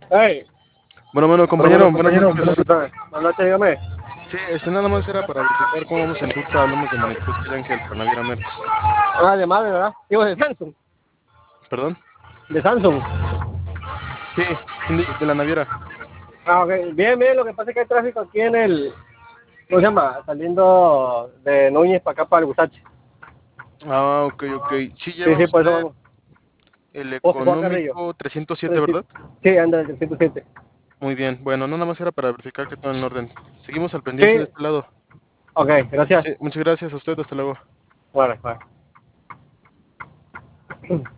Hey, Bueno, compañero, buenas noches. buenas noches, dígame. Sí, nada más era para verificar cómo vamos en ruta. Hablamos de Manicruz Miguel Ángel para Naviera Merck. Ah, de madre, ¿verdad? Digo, de Samsung. ¿Perdón? De Samsung. Sí, de la Naviera. Ah, ok. Bien, bien, lo que pasa es que hay tráfico aquí en el, ¿cómo se llama? Saliendo de Núñez para acá, para el Gusache. Ah, ok. Sí Sí, lleva sí, por eso usted vamos. el José Juan Carrillo. económico 307, ¿verdad? Sí, anda, el 307. Muy bien. Bueno, no nada más era para verificar que todo en orden. Seguimos al pendiente de Sí, este lado. ok, gracias. Sí, muchas gracias a usted. Hasta luego. Bueno, bueno.